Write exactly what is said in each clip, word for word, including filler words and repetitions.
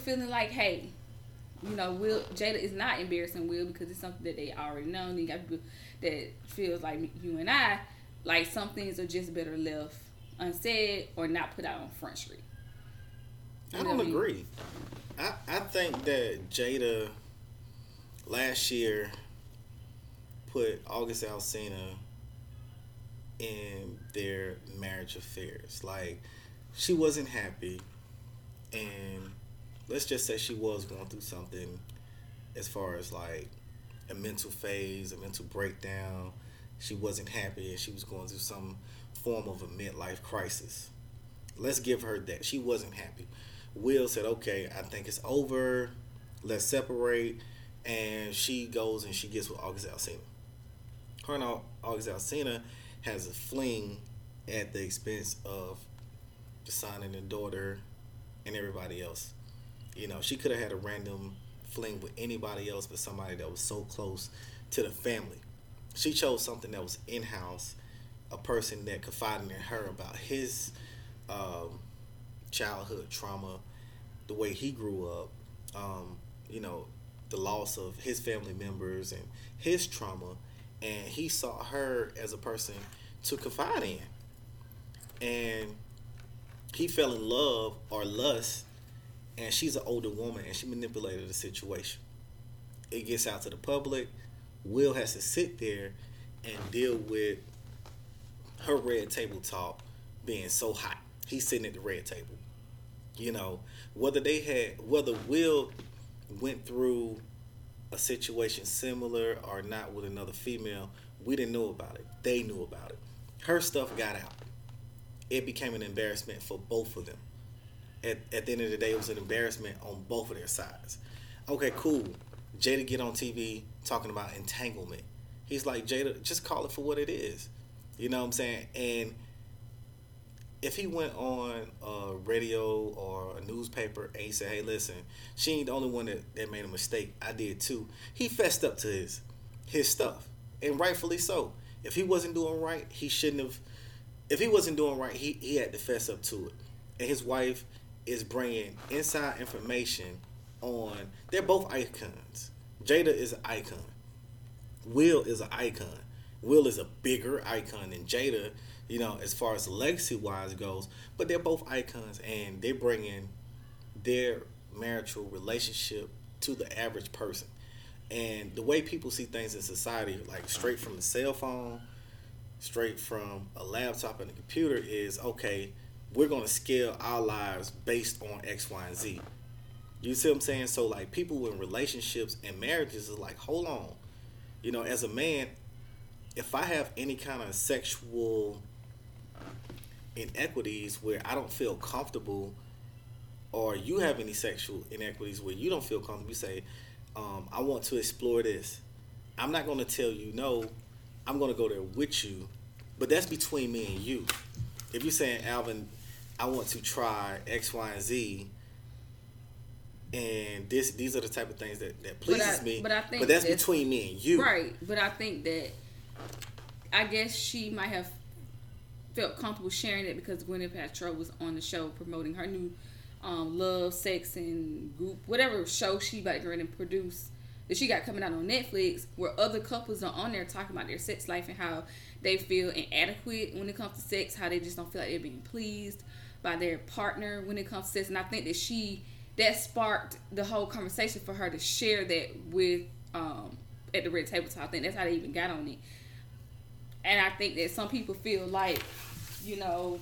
feeling like, hey, you know, Will Jada is not embarrassing Will because it's something that they already know. And you got people that feels like you and I, like some things are just better left unsaid or not put out on Front Street. I You know don't what I mean? agree. I, I think that Jada last year put August Alsina in their marriage affairs. Like, she wasn't happy, and let's just say she was going through something as far as like a mental phase, a mental breakdown. She wasn't happy, and she was going through some form of a midlife crisis. Let's give her that. She wasn't happy. Will said, okay, I think it's over. Let's separate. And she goes and she gets with August Alsina. Her and August Alsina has a fling at the expense of the son and the daughter and everybody else. You know, she could have had a random fling with anybody else but somebody that was so close to the family. She chose something that was in house, a person that confided in her about his um, childhood trauma, the way he grew up, um, you know, the loss of his family members and his trauma. And he saw her as a person to confide in. And he fell in love or lust, and she's an older woman, and she manipulated the situation. It gets out to the public. Will has to sit there and deal with her red table talk being so hot. He's sitting at the red table. You know, whether they had, whether Will went through a situation similar or not with another female, we didn't know about it. They knew about it. Her stuff got out. It became an embarrassment for both of them. At, at the end of the day, it was an embarrassment on both of their sides. Okay, cool. Jada get on T V talking about entanglement. He's like, Jada, just call it for what it is. You know what I'm saying? And if he went on a radio or a newspaper and he said, hey, listen, she ain't the only one that, that made a mistake. I did too. He fessed up to his his stuff. And rightfully so. If he wasn't doing right, he shouldn't have. If he wasn't doing right, he, he had to fess up to it. And his wife is bringing inside information on. They're both icons. Jada is an icon. Will is an icon. Will is a bigger icon than Jada, you know, as far as legacy wise goes. But they're both icons, and they're bringing their marital relationship to the average person. And the way people see things in society, like straight from the cell phone, straight from a laptop and a computer, is okay, we're going to scale our lives based on X, Y, and Z. You see what I'm saying? So, like, people in relationships and marriages is like, hold on. You know, as a man, if I have any kind of sexual inequities where I don't feel comfortable, or you have any sexual inequities where you don't feel comfortable, you say, um, I want to explore this. I'm not going to tell you no. I'm going to go there with you. But that's between me and you. If you're saying, Alvin, I want to try X, Y, and Z, and this these are the type of things that, that pleases but I, me, but, I think but that's, that's between me and you. Right. But I think that, I guess she might have felt comfortable sharing it because Gwyneth Paltrow was on the show promoting her new um, love, sex, and group, whatever show she about to go and produce that she got coming out on Netflix, where other couples are on there talking about their sex life and how they feel inadequate when it comes to sex, how they just don't feel like they're being pleased by their partner when it comes to sex. And I think that she, that sparked the whole conversation for her to share that with, um, at the Red Table Talk. I think that's how they even got on it. And I think that some people feel like, you know,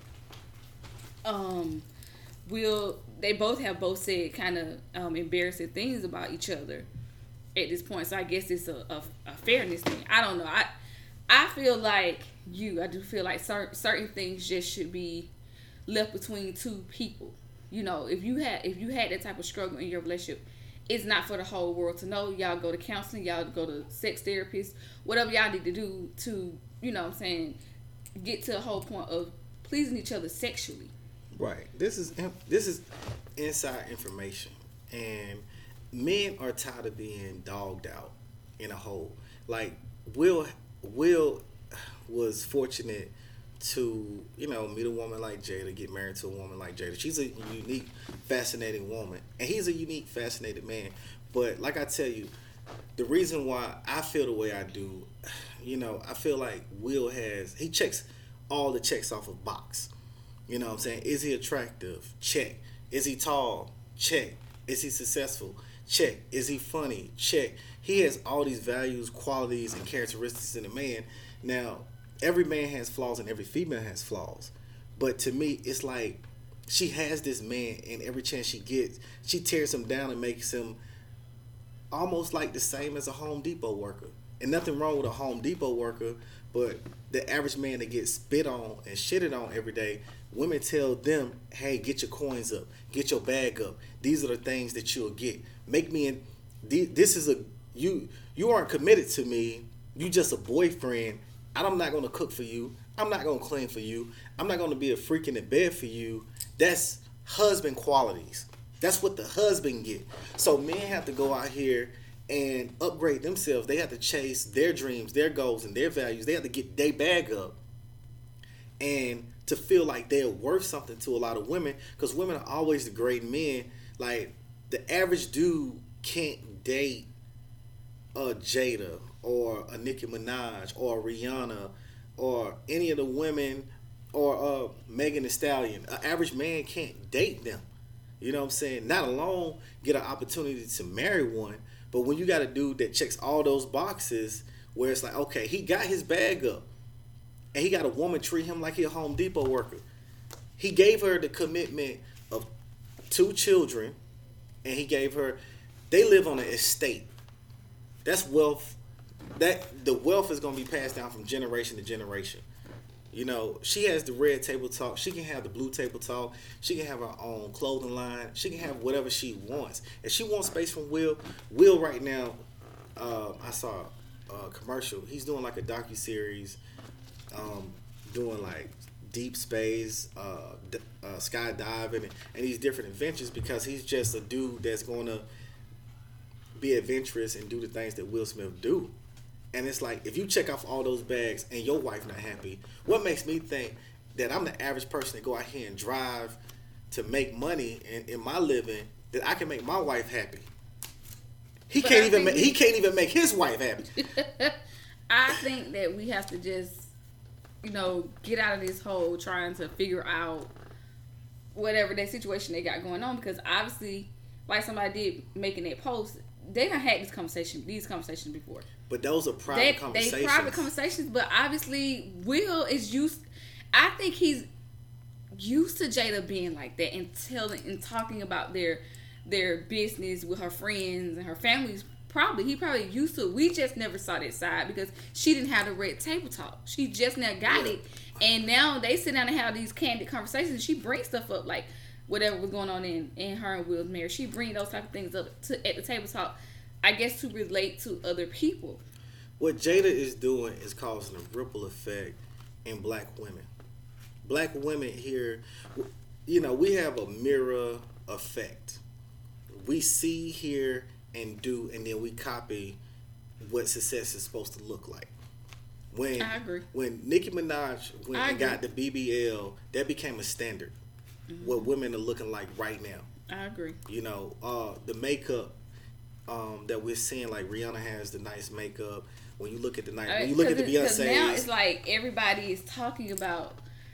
um, will they both have both said kind of um, embarrassing things about each other at this point. So I guess it's a, a, a fairness thing. I don't know. I I feel like you. I do feel like certain certain things just should be left between two people. You know, if you had if you had that type of struggle in your relationship, it's not for the whole world to know. Y'all go to counseling, y'all go to sex therapists, whatever y'all need to do to, you know what I'm saying, get to a whole point of pleasing each other sexually. Right. This is this is inside information, and men are tired of being dogged out in a hole. Like Will Will was fortunate to, you know, meet a woman like Jada, get married to a woman like Jada. She's a unique, fascinating woman, and he's a unique, fascinated man. But like I tell you, the reason why I feel the way I do, you know, I feel like Will has, he checks all the checks off of box. You know what I'm saying? Is he attractive? Check. Is he tall? Check. Is he successful? Check. Is he funny? Check. He has all these values, qualities, and characteristics in a man. Now, every man has flaws and every female has flaws. But to me, it's like she has this man, and every chance she gets, she tears him down and makes him almost like the same as a Home Depot worker. And nothing wrong with a Home Depot worker, but the average man that gets spit on and shitted on every day, women tell them, hey, get your coins up, get your bag up. These are the things that you'll get. Make me in. This is a you. You aren't committed to me. You just a boyfriend. I'm not gonna cook for you. I'm not gonna clean for you. I'm not gonna be a freak in the bed for you. That's husband qualities. That's what the husband get. So men have to go out here and upgrade themselves. They have to chase their dreams, their goals, and their values. They have to get their bag up, and to feel like they're worth something to a lot of women, because women are always the great men. Like, the average dude can't date a Jada or a Nicki Minaj or Rihanna or any of the women or uh, Megan Thee Stallion. An average man can't date them. You know what I'm saying? Not alone get an opportunity to marry one, but when you got a dude that checks all those boxes, where it's like, okay, he got his bag up, and he got a woman treat him like he a Home Depot worker. He gave her the commitment of two children, and he gave her, they live on an estate. That's wealth. That the wealth is gonna be passed down from generation to generation. You know, she has the red table talk. She can have the blue table talk. She can have her own clothing line. She can have whatever she wants. If she wants space from Will, Will right now, uh, I saw a commercial. He's doing like a docuseries, um, doing like deep space, uh, d- uh, skydiving, and, and these different adventures, because he's just a dude that's going to be adventurous and do the things that Will Smith do. And it's like, if you check off all those bags and your wife not happy, what makes me think that I'm the average person to go out here and drive to make money in, in my living, that I can make my wife happy? He but can't I even make, he can't even make his wife happy. I think that we have to just, you know, get out of this hole trying to figure out whatever that situation they got going on, because obviously, like somebody did making that post, they done had this conversation, these conversations before. But those are private they, conversations. They private conversations, but obviously Will is used. I think he's used to Jada being like that and telling and talking about their their business with her friends and her families. Probably he probably used to it. We just never saw that side because she didn't have the red table talk. She just now got yeah. it, and now they sit down and have these candid conversations. And she brings stuff up like whatever was going on in, in her and Will's marriage. She bring those type of things up to, at the table talk, I guess, to relate to other people. What Jada is doing is causing a ripple effect in black women. Black women here, you know, we have a mirror effect. We see, hear, and do, and then we copy what success is supposed to look like. When, I agree. When Nicki Minaj went and got the B B L, that became a standard. Mm-hmm. What women are looking like right now. I agree. You know, uh, the makeup um, that we're seeing, like Rihanna has the nice makeup. When you look at the night, when you look at the Beyonce's, now it's like everybody is talking about,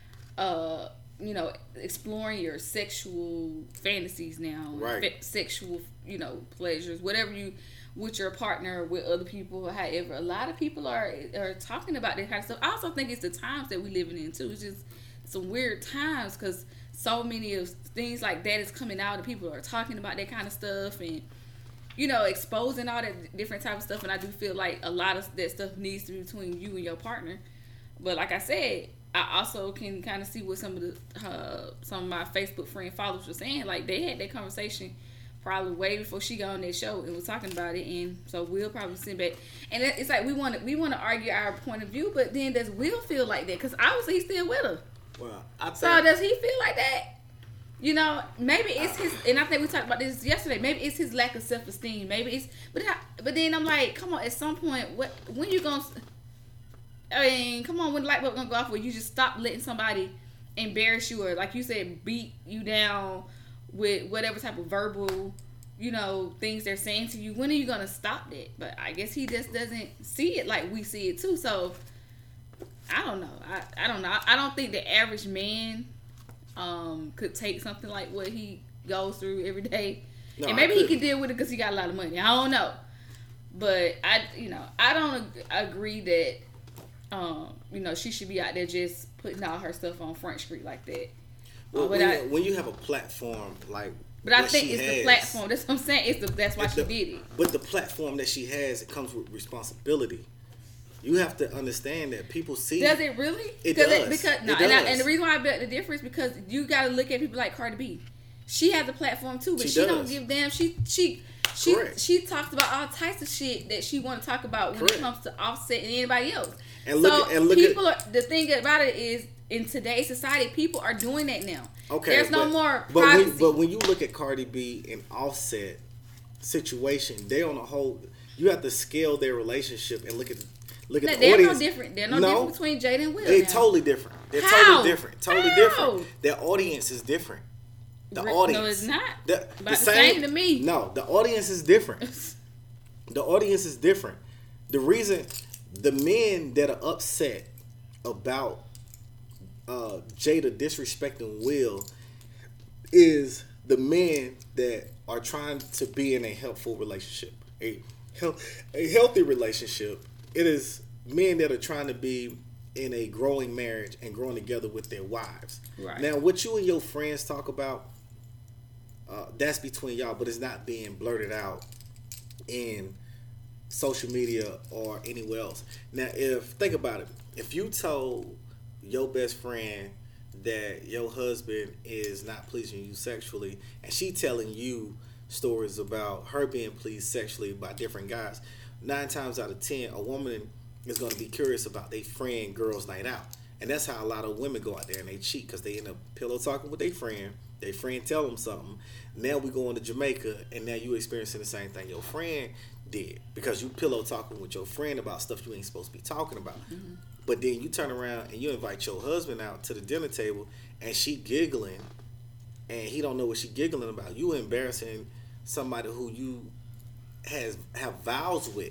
uh, you know, exploring your sexual fantasies now, right? Fe- sexual, you know, pleasures, whatever you with your partner, with other people. However, a lot of people are are talking about that kind of stuff. I also think it's the times that we're living in too. It's just some weird times because so many of things like that is coming out, and people are talking about that kind of stuff, and you know, exposing all that different type of stuff. And I do feel like a lot of that stuff needs to be between you and your partner. But like I said, I also can kind of see what some of the uh, some of my Facebook friend followers were saying. Like they had that conversation probably way before she got on that show and was talking about it. And so Will probably sit back, and it's like we want to we want to argue our point of view, but then does Will feel like that? Because obviously he's still with her. Well, I think, so does he feel like that? You know, maybe it's his, and I think we talked about this yesterday. Maybe it's his lack of self esteem. Maybe it's, but I, but then I'm like, come on. At some point, what when you gonna? I mean, come on, when the light bulb gonna go off, where you just stop letting somebody embarrass you or, like you said, beat you down with whatever type of verbal, you know, things they're saying to you? When are you gonna stop that? But I guess he just doesn't see it like we see it too. So I don't know. I, I don't know. I don't think the average man um, could take something like what he goes through every day. No, and maybe he can deal with it because he got a lot of money. I don't know. But I, you know, I don't ag- agree that, um, you know, she should be out there just putting all her stuff on Front Street like that. Well, uh, when, I, you, when you have a platform like, but I think it's has, the platform. That's what I'm saying. It's the that's why she the, did it. But the platform that she has, it comes with responsibility. You have to understand that people see. Does it really? It does. It, because no, it and, does. I, and the reason why I bet the difference because you got to look at people like Cardi B. She has a platform too, but she, she don't give damn. She she she Correct. she talks about all types of shit that she want to talk about when Correct. It comes to Offset and anybody else. And look so at, and look people at, are the thing about it is in today's society, people are doing that now. Okay, there's no but, more but privacy. when, but when you look at Cardi B and Offset situation, they on a whole. You have to scale their relationship and look at look at no, the they're audience. no different. They're no, no different between Jada and Will. They're now. totally different. They're How? totally different. Totally How? different. Their audience is different. The audience. No, it's not. The, About the the same, same to me. No, the audience is different. The audience is different. The reason the men that are upset about uh, Jada disrespecting Will is the men that are trying to be in a helpful relationship, a health, a healthy relationship. It is men that are trying to be in a growing marriage and growing together with their wives. Right. Now, what you and your friends talk about, uh, that's between y'all, but it's not being blurted out in social media or anywhere else. Now, if think about it, if you told your best friend that your husband is not pleasing you sexually, and she telling you stories about her being pleased sexually by different guys, nine times out of ten, a woman is going to be curious about their friend girls' night out. And that's how a lot of women go out there and they cheat, because they end up pillow talking with their friend. Their friend tell them something. Now we going to Jamaica, and now you experiencing the same thing your friend did, because you pillow talking with your friend about stuff you ain't supposed to be talking about. Mm-hmm. But then you turn around and you invite your husband out to the dinner table, and she giggling, and he don't know what she giggling about. You embarrassing somebody who you has have vows with.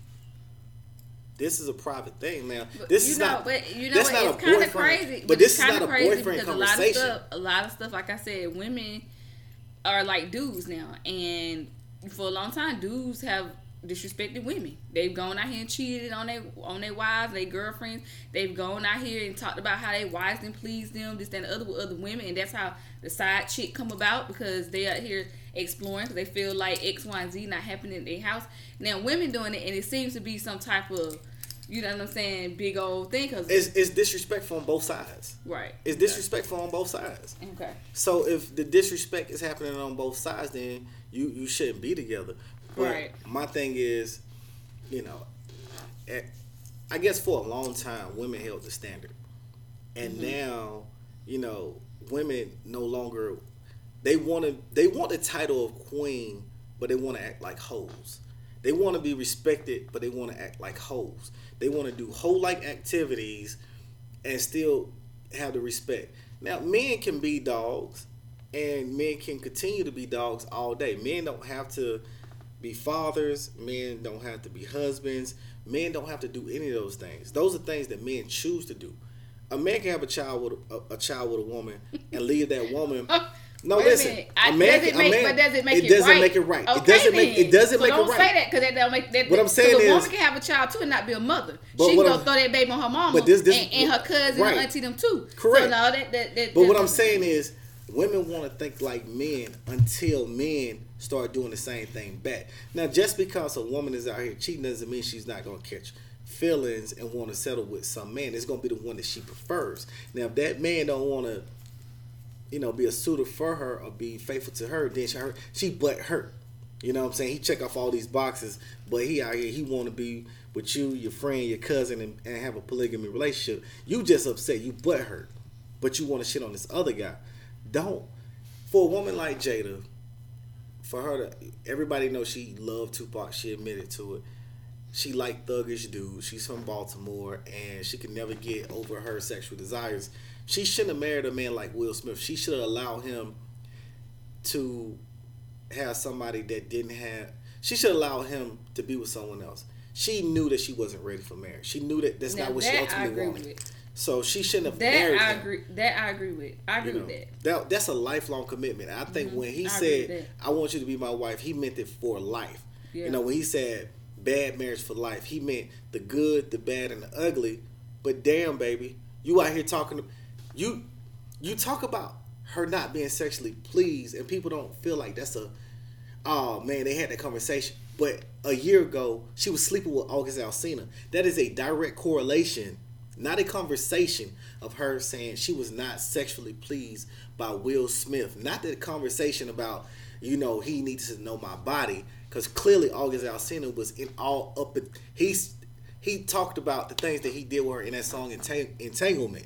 This is a private thing now. This you is know, not. But you know, that's what? not It's a kind of boyfriend. crazy. But, But this it's is not a boyfriend conversation. A lot of stuff, a lot of stuff, like I said, women are like dudes now, and for a long time, dudes have disrespected women. They've gone out here and cheated on their on their wives, their girlfriends. They've gone out here and talked about how their wives didn't please them, this, that, and the other with other women, and that's how the side chick come about, because they out here exploring because they feel like X, Y, and Z not happening in their house. Now women doing it, and it seems to be some type of, you know what I'm saying, big old thing. Cause it's, it's disrespectful on both sides. Right. It's disrespectful on both sides. Okay. So if the disrespect is happening on both sides, then you, you shouldn't be together. But right. My thing is, you know, I guess for a long time, women held the standard. And mm-hmm. now, you know, women no longer, they want to, they want the title of queen, but they want to act like hoes. They want to be respected, but they want to act like hoes. They want to do hoe-like activities and still have the respect. Now, men can be dogs, and men can continue to be dogs all day. Men don't have to be fathers. Men don't have to be husbands. Men don't have to do any of those things. Those are things that men choose to do. A man can have a child with a, a child with a woman and leave that woman. No, Wait listen. A, I, a man, does it a make, man, but does it make it, it doesn't right? make it right. Okay, it doesn't then. make it doesn't so make don't it right. Don't say that, because that don't make that. What I'm saying is, a woman is, can have a child too and not be a mother. But She can go I'm, throw that baby on her mama but this, this, and, and her cousin right. and auntie them too. Correct. So no, that, that, that, but what I'm saying is, women want to think like men until men start doing the same thing back. Now, just because a woman is out here cheating doesn't mean she's not going to catch feelings and want to settle with some man. It's going to be the one that she prefers. Now, if that man don't want to, you know, be a suitor for her or be faithful to her, then she, her, she butt hurt. You know what I'm saying? He check off all these boxes, but he out here, he want to be with you, your friend, your cousin, and, and have a polygamy relationship. You just upset. You butt hurt. But you want to shit on this other guy. Don't. For a woman like Jada, for her to, everybody knows she loved Tupac. She admitted to it. she liked thuggish dudes. She's from Baltimore, and she could never get over her sexual desires. She shouldn't have married a man like Will Smith. She should have allowed him to have somebody that didn't have. She should allow him to be with someone else. She knew that she wasn't ready for marriage. She knew that that's now, not what that she I ultimately agree wanted. With. So she shouldn't have that married I him. agree. That I agree with. I agree you know, with that. that. That's a lifelong commitment. I think mm-hmm. when he I said, "I want you to be my wife," he meant it for life. Yeah. You know, when he said bad marriage for life, he meant the good, the bad, and the ugly. But damn, baby, you out here talking to you. You talk about her not being sexually pleased, and people don't feel like that's a. Oh man, they had that conversation. But a year ago, she was sleeping with August Alsina. That is a direct correlation, not a conversation of her saying she was not sexually pleased by Will Smith. Not the conversation about, you know, he needs to know my body. Because clearly August Alsina was in all up. In, he's, he talked about the things that he did with her in that song Entang- Entanglement.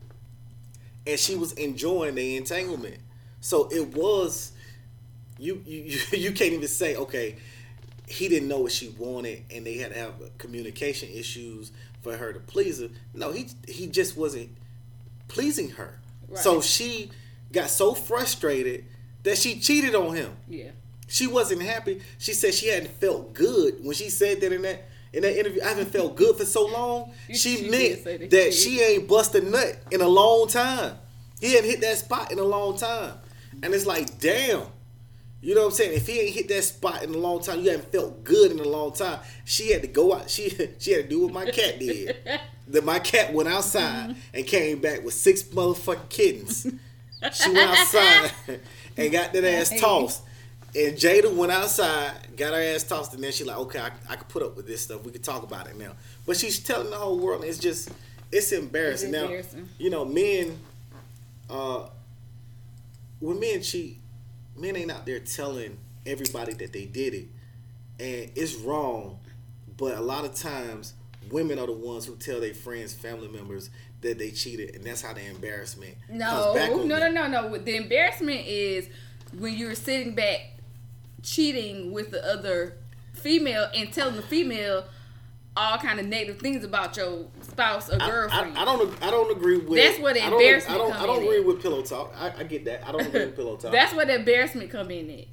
And she was enjoying the entanglement. So it was, you, you, you can't even say, okay, he didn't know what she wanted, and they had to have communication issues for her to please her. No, he he just wasn't pleasing her. Right. So she got so frustrated that she cheated on him. Yeah. She wasn't happy. She said she hadn't felt good when she said that in that in that interview. I haven't felt good for so long. She, she meant that, that she ain't bust a nut in a long time. He hadn't hit that spot in a long time, and it's like, damn. You know what I'm saying? If he ain't hit that spot in a long time, you haven't felt good in a long time. She had to go out. She she had to do what my cat did. That my cat went outside and came back with six motherfucking kittens. She went outside and got that ass tossed. And Jada went outside, got her ass tossed, and then she like, okay, I, I can put up with this stuff. We can talk about it now. But she's telling the whole world, and it's just, it's embarrassing. It's embarrassing. Now, you know, men, uh, when men cheat, men ain't out there telling everybody that they did it. And it's wrong, but a lot of times, women are the ones who tell their friends, family members that they cheated, and that's how the embarrassment no, comes back on no, them. no, no, no. The embarrassment is when you're sitting back cheating with the other female and telling the female all kind of negative things about your spouse or girlfriend. I, I, I don't. I don't agree with. That's where the embarrassment. I don't. come I don't, I don't in agree at. with pillow talk. I, I get that. I don't agree with pillow talk. That's where the embarrassment come in at.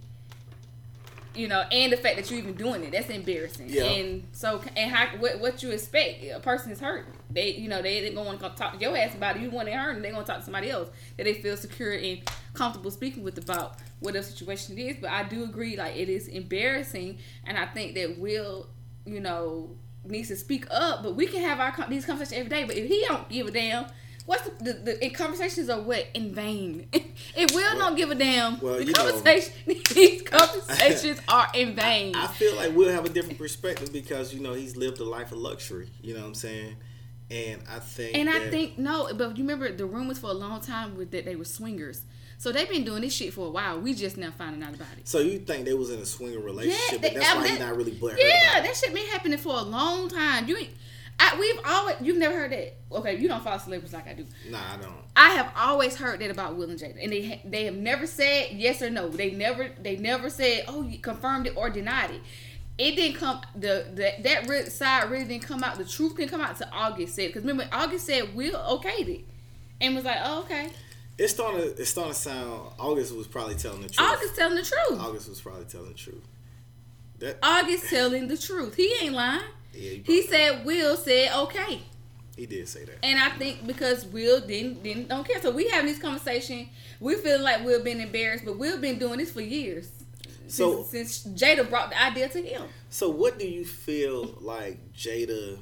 You know, and the fact that you're even doing it, that's embarrassing. Yeah. And so, and how what, what you expect? A person is hurt. They, you know, they they gonna want to talk to your ass about it. You want to hurt, and they gonna talk to somebody else that they feel secure and comfortable speaking with about whatever situation it is. But I do agree, like it is embarrassing, and I think that Will, you know, needs to speak up. But we can have our these conversations every day. But if he don't give a damn. What's the, the, the conversations are what in vain? If Will well, don't give a damn, well, the conversation, these conversations are in vain. I, I feel like Will have a different perspective because you know he's lived a life of luxury. You know what I'm saying? And I think, and that, I think no, but you remember the rumors for a long time was that they were swingers. So they've been doing this shit for a while. We just now finding out about it. So you think they was in a swinger relationship, yeah, they, but that's I, why he's not really butthurt Yeah, about it. that shit been happening for a long time. You ain't. I, we've always, you've never heard that. Okay, you don't follow celebrities like I do. Nah, I don't. I have always heard that about Will and Jada, and they they have never said yes or no. They never they never said oh you confirmed it or denied it. It didn't come the, the that re- side really didn't come out. The truth didn't come out until August said, because remember August said Will okayed it, and was like oh okay. It's starting to it's starting to sound. August was probably telling the truth. August telling the truth. August was probably telling the truth. That August telling the truth. He ain't lying. Yeah, he, he said Will said okay. He did say that. And I think because Will didn't didn't don't care. So we having this conversation. We feel like Will been embarrassed, but Will been doing this for years. So since, since Jada brought the idea to him. So what do you feel like Jada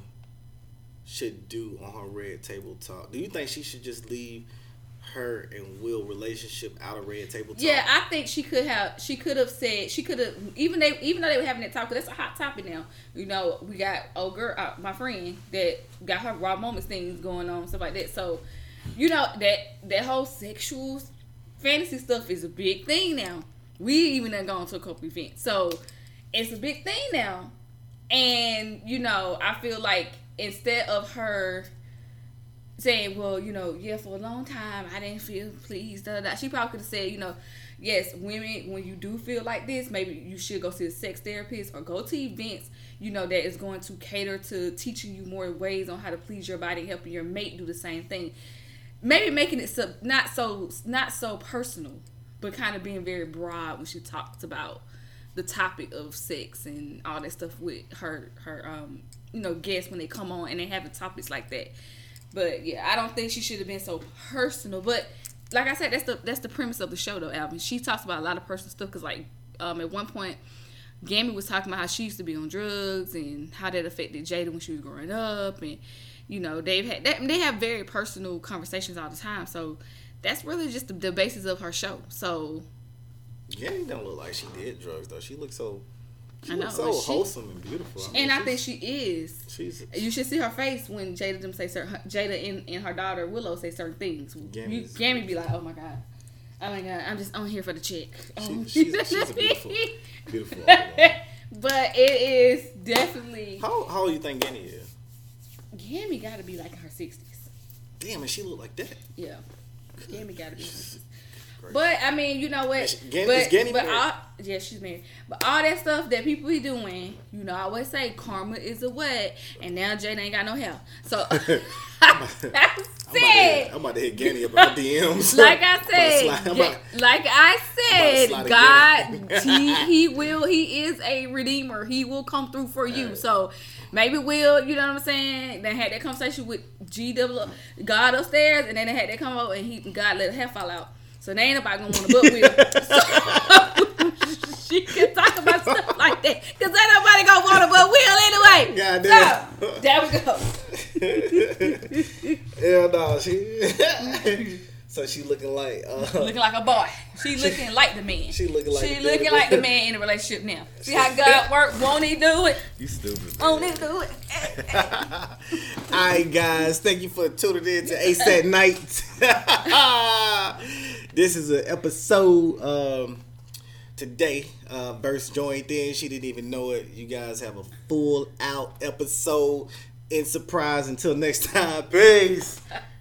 should do on her Red Table Talk? Do you think she should just leave her and Will relationship out of Red Table Talk? Yeah, I think she could have. She could have said. She could have. Even they. Even though they were having that talk, 'cause that's a hot topic now. You know, we got old girl, uh, my friend, that got her raw moments things going on, stuff like that. So, you know that that whole sexual fantasy stuff is a big thing now. We even done gone to a couple events, so it's a big thing now. And you know, I feel like instead of her saying, well, you know, yeah, for a long time I didn't feel pleased. Da, da, da. She probably could have said, you know, yes, women, when you do feel like this, maybe you should go see a sex therapist or go to events, you know, that is going to cater to teaching you more ways on how to please your body, helping your mate do the same thing. Maybe making it so, not so not so personal, but kind of being very broad when she talks about the topic of sex and all that stuff with her her um you know guests when they come on and they have topics like that. But yeah, I don't think she should have been so personal. But like I said, that's the that's the premise of the show though, Alvin. She talks about a lot of personal stuff because like um at one point, Gammy was talking about how she used to be on drugs and how that affected Jada when she was growing up, and you know they've had that, they have very personal conversations all the time. So that's really just the, the basis of her show. So Gammy don't look like she did drugs though. She looks so she I know, looks so she, wholesome and beautiful. I mean, and I think she is. She's You should see her face when Jada them say certain Jada and, and her daughter Willow say certain things. You, Gammy be like, oh my god. Oh my god, I'm just on here for the chick. Oh. She, she's, she's a beautiful, beautiful. But it is definitely. How how old you think Gammy is? Gammy got to be like in her sixties. Damn, and she look like that. Yeah, Gammy got to be in her sixties. But I mean, you know what? Gan- but is Ganny but married? all, yeah, she's married. But all that stuff that people be doing, you know, I always say karma is a what, and now Jada ain't got no hair. So I said, I'm about to hit Ganny about D Ms. Like I said, about, like I said, God, again. he, he will. He is a redeemer. He will come through for you. Right. So maybe Will, you know what I'm saying? They had that conversation with G W God upstairs, and then they had that come up, and he God let her hair fall out. So they ain't nobody gonna want to book Will. So she can talk about stuff like that. Cause ain't nobody gonna want to book Will anyway. God damn. So, there we go. Hell no, she So she looking like uh, looking like a boy. She looking like the man. She looking like She looking like the man in the relationship now. See how God work? Won't he do it? You stupid. Won't he do it? Alright guys, thank you for tuning in to Ace at Night. This is an episode um, today. Uh, Verse joined in. She didn't even know it. You guys have a full out episode in surprise. Until next time, peace.